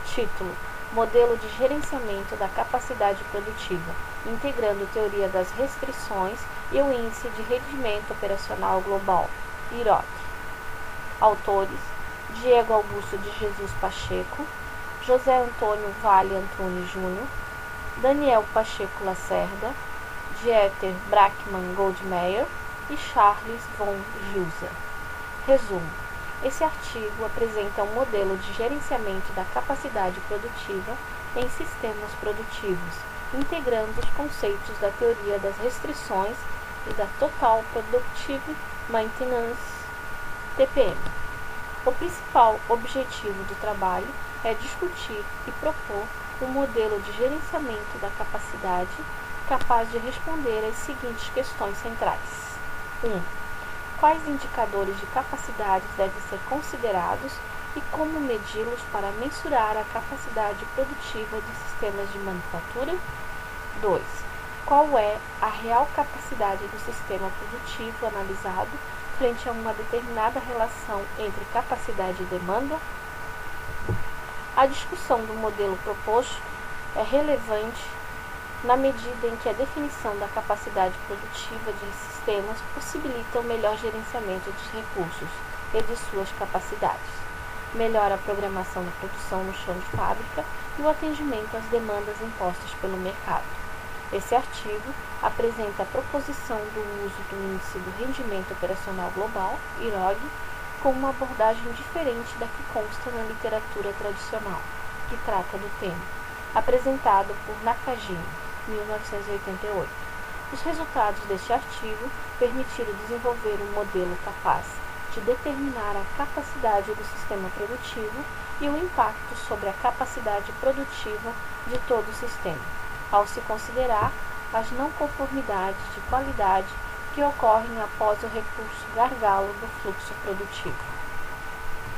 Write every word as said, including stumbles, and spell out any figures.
Título: Modelo de gerenciamento da capacidade produtiva, integrando teoria das restrições e o índice de rendimento operacional global, I R O C. Autores: Diego Augusto de Jesus Pacheco, José Antônio Vale Antunes Júnior, Daniel Pacheco Lacerda, Dieter Brackmann Goldmeyer e Charles von Gilzer. Resumo: esse artigo apresenta um modelo de gerenciamento da capacidade produtiva em sistemas produtivos, integrando os conceitos da teoria das restrições e da Total Productive Maintenance, T P M. O principal objetivo do trabalho é discutir e propor um modelo de gerenciamento da capacidade capaz de responder às seguintes questões centrais. um. Quais indicadores de capacidade devem ser considerados e como medi-los para mensurar a capacidade produtiva de sistemas de manufatura? dois. Qual é a real capacidade do sistema produtivo analisado frente a uma determinada relação entre capacidade e demanda? A discussão do modelo proposto é relevante na medida em que a definição da capacidade produtiva de sistemas possibilita o melhor gerenciamento dos recursos e de suas capacidades, melhora a programação da produção no chão de fábrica e o atendimento às demandas impostas pelo mercado. Esse artigo apresenta a proposição do uso do Índice do Rendimento Operacional Global, I R O G, com uma abordagem diferente da que consta na literatura tradicional, que trata do tema, apresentado por Nakajima, mil novecentos e oitenta e oito. Os resultados deste artigo permitiram desenvolver um modelo capaz de determinar a capacidade do sistema produtivo e o impacto sobre a capacidade produtiva de todo o sistema, ao se considerar as não conformidades de qualidade que ocorrem após o recurso gargalo do fluxo produtivo.